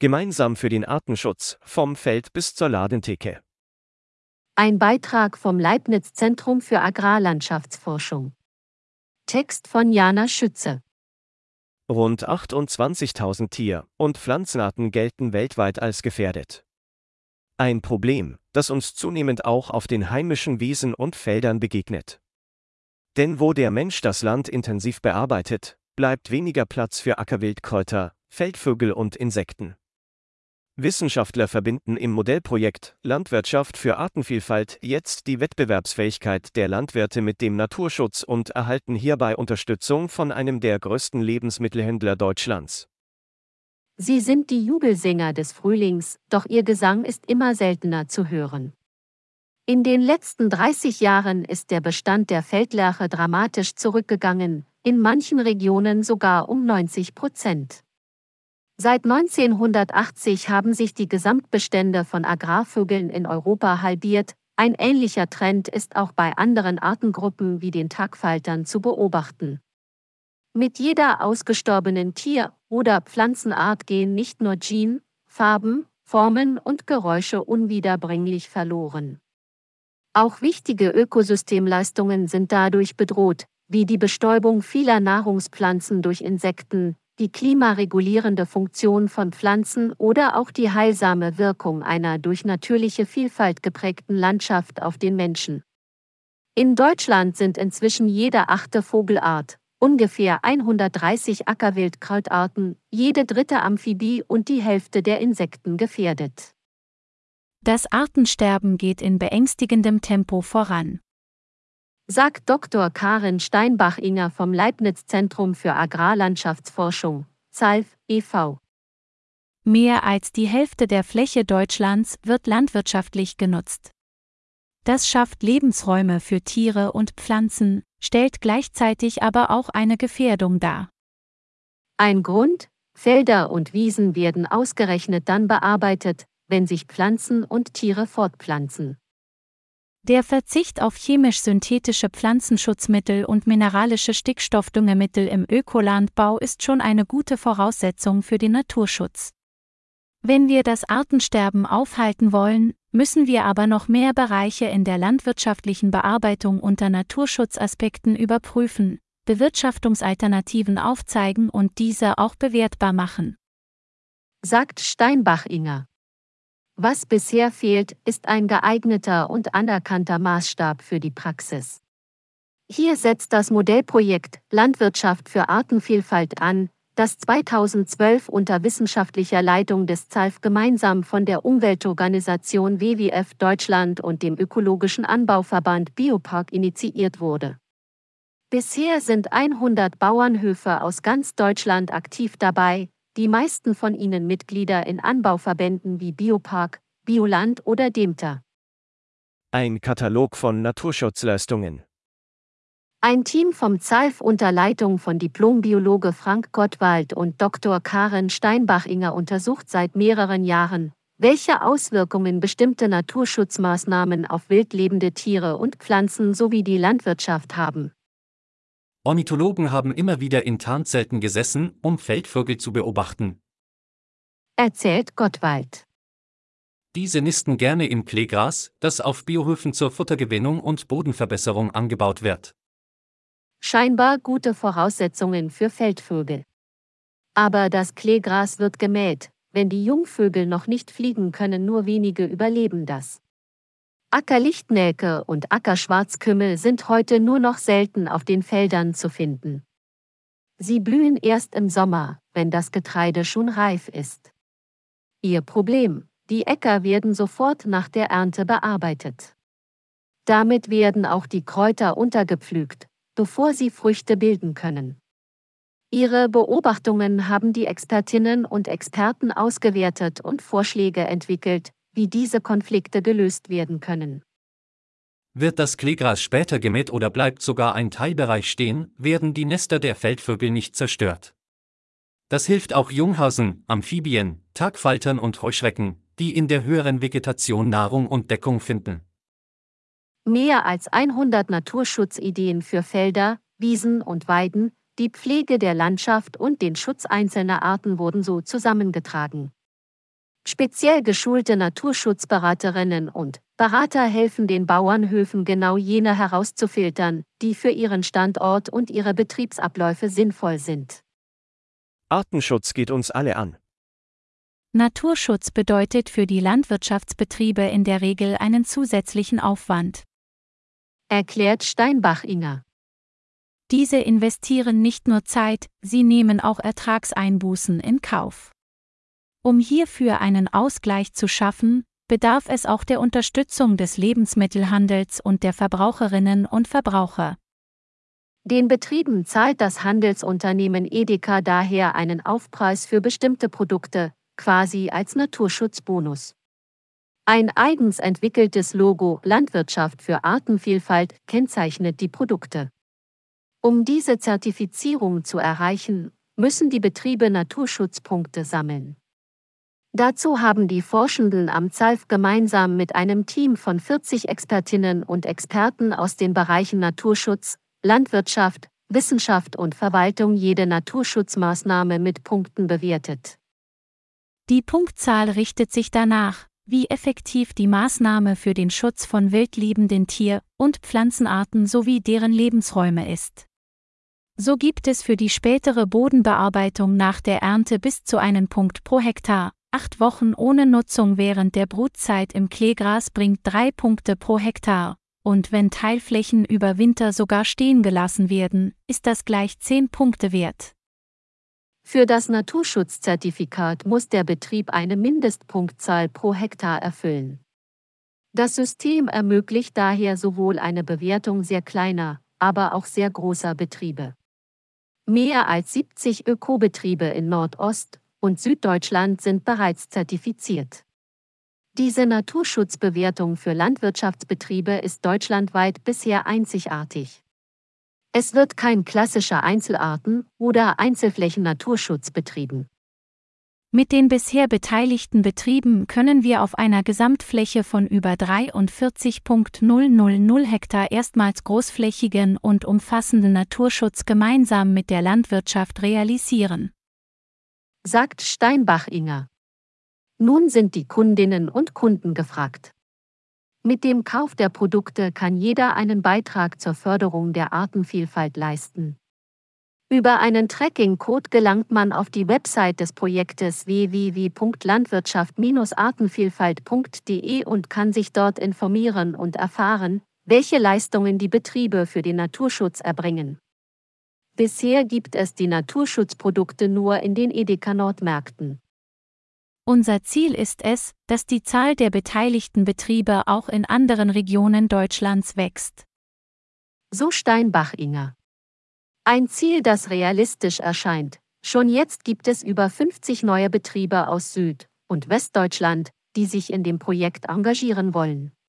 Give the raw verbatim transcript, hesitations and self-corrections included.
Gemeinsam für den Artenschutz, vom Feld bis zur Ladentheke. Ein Beitrag vom Leibniz-Zentrum für Agrarlandschaftsforschung. Text von Jana Schütze. Rund achtundzwanzigtausend Tier- und Pflanzenarten gelten weltweit als gefährdet. Ein Problem, das uns zunehmend auch auf den heimischen Wiesen und Feldern begegnet. Denn wo der Mensch das Land intensiv bearbeitet, bleibt weniger Platz für Ackerwildkräuter, Feldvögel und Insekten. Wissenschaftler verbinden im Modellprojekt Landwirtschaft für Artenvielfalt jetzt die Wettbewerbsfähigkeit der Landwirte mit dem Naturschutz und erhalten hierbei Unterstützung von einem der größten Lebensmittelhändler Deutschlands. Sie sind die Jubelsänger des Frühlings, doch ihr Gesang ist immer seltener zu hören. In den letzten dreißig Jahren ist der Bestand der Feldlerche dramatisch zurückgegangen, in manchen Regionen sogar um neunzig Prozent. Seit neunzehnhundertachtzig haben sich die Gesamtbestände von Agrarvögeln in Europa halbiert. Ein ähnlicher Trend ist auch bei anderen Artengruppen wie den Tagfaltern zu beobachten. Mit jeder ausgestorbenen Tier- oder Pflanzenart gehen nicht nur Gen, Farben, Formen und Geräusche unwiederbringlich verloren. Auch wichtige Ökosystemleistungen sind dadurch bedroht, wie die Bestäubung vieler Nahrungspflanzen durch Insekten, die klimaregulierende Funktion von Pflanzen oder auch die heilsame Wirkung einer durch natürliche Vielfalt geprägten Landschaft auf den Menschen. In Deutschland sind inzwischen jede achte Vogelart, ungefähr hundertdreißig Ackerwildkrautarten, jede dritte Amphibie und die Hälfte der Insekten gefährdet. Das Artensterben geht in beängstigendem Tempo voran, sagt Doktor Karin Steinbach-Inger vom Leibniz-Zentrum für Agrarlandschaftsforschung, Z A L F e V Mehr als die Hälfte der Fläche Deutschlands wird landwirtschaftlich genutzt. Das schafft Lebensräume für Tiere und Pflanzen, stellt gleichzeitig aber auch eine Gefährdung dar. Ein Grund: Felder und Wiesen werden ausgerechnet dann bearbeitet, wenn sich Pflanzen und Tiere fortpflanzen. Der Verzicht auf chemisch-synthetische Pflanzenschutzmittel und mineralische Stickstoffdüngemittel im Ökolandbau ist schon eine gute Voraussetzung für den Naturschutz. Wenn wir das Artensterben aufhalten wollen, müssen wir aber noch mehr Bereiche in der landwirtschaftlichen Bearbeitung unter Naturschutzaspekten überprüfen, Bewirtschaftungsalternativen aufzeigen und diese auch bewertbar machen, sagt Steinbach-Inger. Was bisher fehlt, ist ein geeigneter und anerkannter Maßstab für die Praxis. Hier setzt das Modellprojekt Landwirtschaft für Artenvielfalt an, das zweitausendzwölf unter wissenschaftlicher Leitung des Z A L F gemeinsam von der Umweltorganisation W W F Deutschland und dem ökologischen Anbauverband Biopark initiiert wurde. Bisher sind hundert Bauernhöfe aus ganz Deutschland aktiv dabei, die meisten von ihnen Mitglieder in Anbauverbänden wie Biopark, Bioland oder Demter. Ein Katalog von Naturschutzleistungen. Ein Team vom Z A L F unter Leitung von Diplombiologe Frank Gottwald und Doktor Karin Steinbach-Inger untersucht seit mehreren Jahren, welche Auswirkungen bestimmte Naturschutzmaßnahmen auf wildlebende Tiere und Pflanzen sowie die Landwirtschaft haben. Ornithologen haben immer wieder in Tarnzelten gesessen, um Feldvögel zu beobachten. Erzählt Gottwald. Diese nisten gerne im Kleegras, das auf Biohöfen zur Futtergewinnung und Bodenverbesserung angebaut wird. Scheinbar gute Voraussetzungen für Feldvögel. Aber das Kleegras wird gemäht, wenn die Jungvögel noch nicht fliegen können, nur wenige überleben das. Ackerlichtnelke und Ackerschwarzkümmel sind heute nur noch selten auf den Feldern zu finden. Sie blühen erst im Sommer, wenn das Getreide schon reif ist. Ihr Problem: die Äcker werden sofort nach der Ernte bearbeitet. Damit werden auch die Kräuter untergepflügt, bevor sie Früchte bilden können. Ihre Beobachtungen haben die Expertinnen und Experten ausgewertet und Vorschläge entwickelt, wie diese Konflikte gelöst werden können. Wird das Kleegras später gemäht oder bleibt sogar ein Teilbereich stehen, werden die Nester der Feldvögel nicht zerstört. Das hilft auch Junghasen, Amphibien, Tagfaltern und Heuschrecken, die in der höheren Vegetation Nahrung und Deckung finden. Mehr als hundert Naturschutzideen für Felder, Wiesen und Weiden, die Pflege der Landschaft und den Schutz einzelner Arten wurden so zusammengetragen. Speziell geschulte Naturschutzberaterinnen und Berater helfen den Bauernhöfen genau jene herauszufiltern, die für ihren Standort und ihre Betriebsabläufe sinnvoll sind. Artenschutz geht uns alle an. Naturschutz bedeutet für die Landwirtschaftsbetriebe in der Regel einen zusätzlichen Aufwand. Erklärt Steinbach-Inger. Diese investieren nicht nur Zeit, sie nehmen auch Ertragseinbußen in Kauf. Um hierfür einen Ausgleich zu schaffen, bedarf es auch der Unterstützung des Lebensmittelhandels und der Verbraucherinnen und Verbraucher. Den Betrieben zahlt das Handelsunternehmen Edeka daher einen Aufpreis für bestimmte Produkte, quasi als Naturschutzbonus. Ein eigens entwickeltes Logo Landwirtschaft für Artenvielfalt kennzeichnet die Produkte. Um diese Zertifizierung zu erreichen, müssen die Betriebe Naturschutzpunkte sammeln. Dazu haben die Forschenden am Z A L F gemeinsam mit einem Team von vierzig Expertinnen und Experten aus den Bereichen Naturschutz, Landwirtschaft, Wissenschaft und Verwaltung jede Naturschutzmaßnahme mit Punkten bewertet. Die Punktzahl richtet sich danach, wie effektiv die Maßnahme für den Schutz von wildlebenden Tier- und Pflanzenarten sowie deren Lebensräume ist. So gibt es für die spätere Bodenbearbeitung nach der Ernte bis zu einen Punkt pro Hektar. Acht Wochen ohne Nutzung während der Brutzeit im Kleegras bringt drei Punkte pro Hektar, und wenn Teilflächen über Winter sogar stehen gelassen werden, ist das gleich zehn Punkte wert. Für das Naturschutzzertifikat muss der Betrieb eine Mindestpunktzahl pro Hektar erfüllen. Das System ermöglicht daher sowohl eine Bewertung sehr kleiner, aber auch sehr großer Betriebe. Mehr als siebzig Ökobetriebe in Nordost- und Süddeutschland sind bereits zertifiziert. Diese Naturschutzbewertung für Landwirtschaftsbetriebe ist deutschlandweit bisher einzigartig. Es wird kein klassischer Einzelarten- oder Einzelflächen-Naturschutz betrieben. Mit den bisher beteiligten Betrieben können wir auf einer Gesamtfläche von über dreiundvierzigtausendneunhundert Hektar erstmals großflächigen und umfassenden Naturschutz gemeinsam mit der Landwirtschaft realisieren, sagt Steinbach-Inger. Nun sind die Kundinnen und Kunden gefragt. Mit dem Kauf der Produkte kann jeder einen Beitrag zur Förderung der Artenvielfalt leisten. Über einen Tracking-Code gelangt man auf die Website des Projektes w w w punkt landwirtschaft Bindestrich artenvielfalt punkt d e und kann sich dort informieren und erfahren, welche Leistungen die Betriebe für den Naturschutz erbringen. Bisher gibt es die Naturschutzprodukte nur in den Edeka-Nordmärkten. Unser Ziel ist es, dass die Zahl der beteiligten Betriebe auch in anderen Regionen Deutschlands wächst. So Steinbach-Inger. Ein Ziel, das realistisch erscheint. Schon jetzt gibt es über fünfzig neue Betriebe aus Süd- und Westdeutschland, die sich in dem Projekt engagieren wollen.